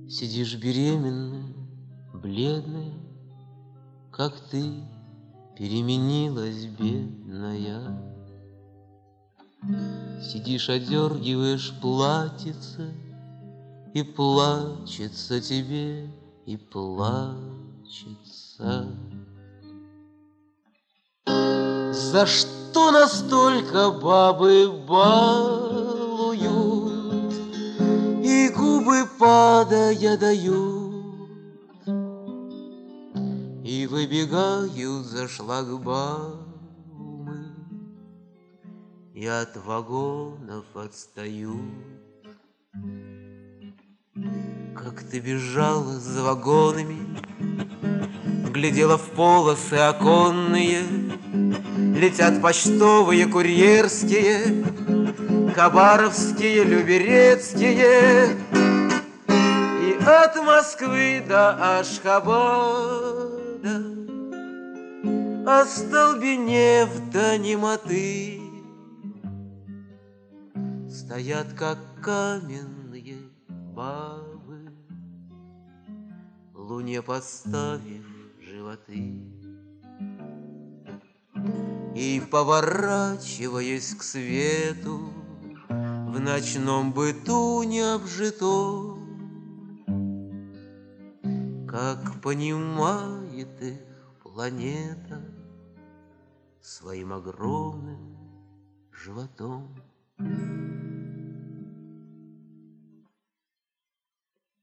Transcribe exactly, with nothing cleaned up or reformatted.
Сидишь беременная, бледная, как ты переменилась, бедная. Сидишь, одергиваешь платьице, и плачется тебе, и плачется. За что настолько бабы балуют и губы падая дают, и выбегают за шлагбаумы, и от вагонов отстают? Как ты бежала за вагонами, глядела в полосы оконные, летят почтовые, курьерские, хабаровские, люберецкие, и от Москвы до Ашхабада, остолбенев до немоты, стоят, как каменные бабы, луне поставив животы. И, поворачиваясь к свету, в ночном быту необжитом, как понимает их планета своим огромным животом.